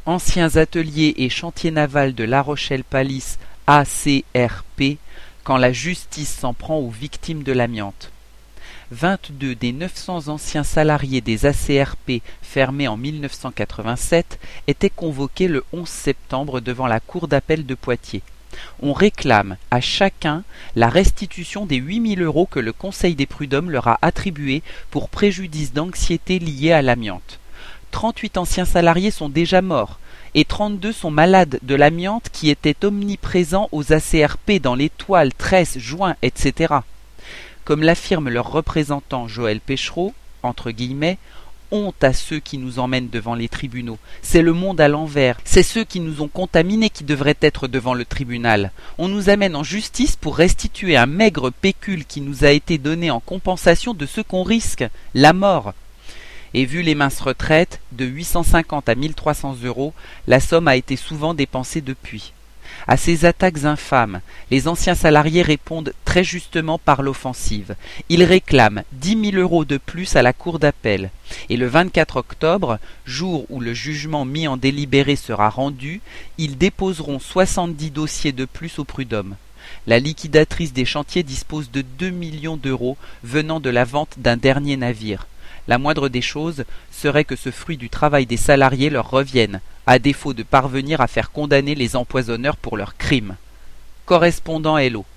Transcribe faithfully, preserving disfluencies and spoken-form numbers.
Anciens ateliers et chantiers navals de La Rochelle-Palisse A C R P, quand la justice s'en prend aux victimes de l'amiante. vingt-deux des neuf cents anciens salariés des A C R P fermés en mille neuf cent quatre-vingt-sept étaient convoqués le onze septembre devant la cour d'appel de Poitiers. On réclame à chacun la restitution des huit mille euros que le Conseil des prud'hommes leur a attribués pour préjudice d'anxiété lié à l'amiante. trente-huit anciens salariés sont déjà morts et trente-deux sont malades de l'amiante qui était omniprésent aux A C R P dans les toiles, tresses, joints, et cetera. Comme l'affirme leur représentant Joël Péchereau, entre guillemets, honte à ceux qui nous emmènent devant les tribunaux. C'est le monde à l'envers. C'est ceux qui nous ont contaminés qui devraient être devant le tribunal. On nous amène en justice pour restituer un maigre pécule qui nous a été donné en compensation de ce qu'on risque, la mort. Et vu les minces retraites, de huit cent cinquante à mille trois cents euros, la somme a été souvent dépensée depuis. À ces attaques infâmes, les anciens salariés répondent très justement par l'offensive. Ils réclament dix mille euros de plus à la cour d'appel. Et le vingt-quatre octobre, jour où le jugement mis en délibéré sera rendu, ils déposeront soixante-dix dossiers de plus au prud'homme. La liquidatrice des chantiers dispose de deux millions d'euros venant de la vente d'un dernier navire. La moindre des choses serait que ce fruit du travail des salariés leur revienne, à défaut de parvenir à faire condamner les empoisonneurs pour leurs crimes. Correspondant Hello.